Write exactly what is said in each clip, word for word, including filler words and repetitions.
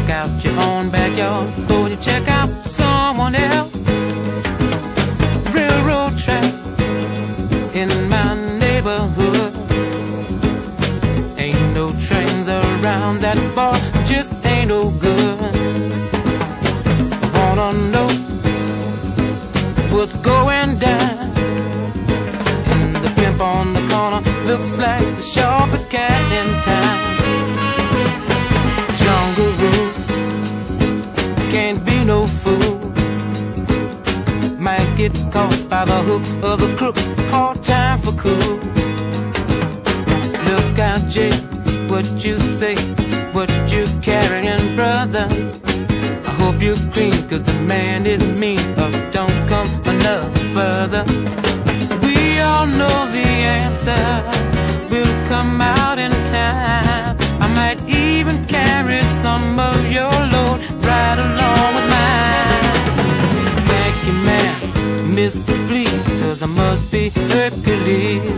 out your own backyard before you check out someone else. Railroad track in my neighborhood. Ain't no trains around that far, just ain't no good. I wanna know what's going down. And the pimp on the corner looks like the sharpest cat in town. Jungle rule, can't be no fool. Might get caught by the hook of the crook, hard time for cool. Look out, Jake, what you say, what you carrying, brother. I hope you're clean, cause the man is mean, or don't come enough further. We all know the answer will come out in time. I might even carry some of your load right along with mine. Thank you, man, Mister Fleet, cause I must be Hercules.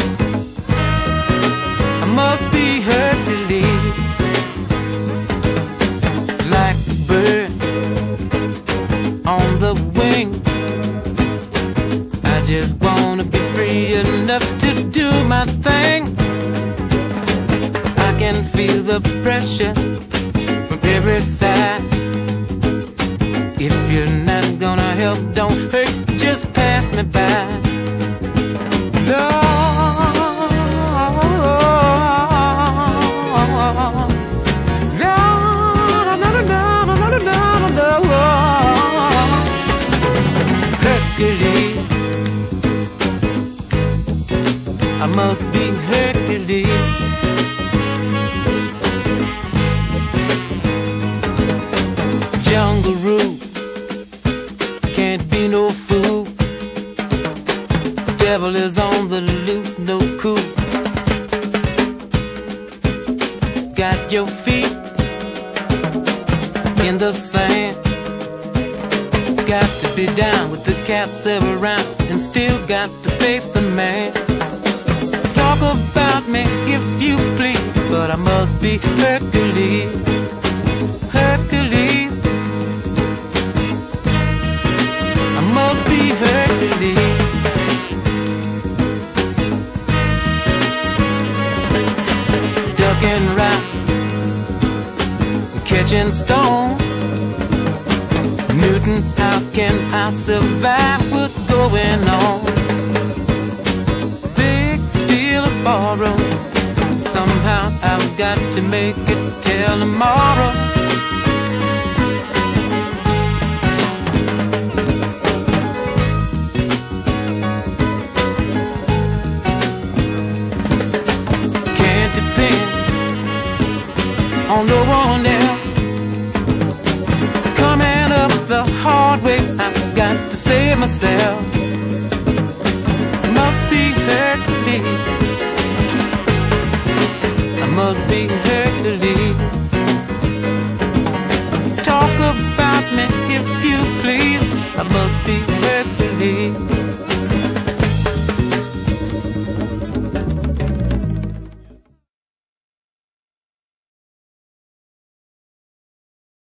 I must be Hercules. Like a bird on the wing, I just wanna be free enough to do my thing. I can feel the pressure from every side. If you're not gonna help, don't hurt, just pass me by. No, no, no, no, no, no, no, no, no. Hercules, I must be Hercules. Jungle rule, can't be no fool. Devil is on the loose, no cool. Got your feet in the sand. Got to be down with the cats around, and still got to face the man. Talk about me if you please, but I must be Hercules. Hercules, I must be Hercules. Ducking rocks, catching stone. Newton, how can I survive what's going on? Big steal or borrow, somehow I've got to make it till tomorrow. Can't depend on no one else. Coming up the hard way, I've got to save myself. Must be Hercules, I must be Hercules. Talk about me if you please, I must be Hercules.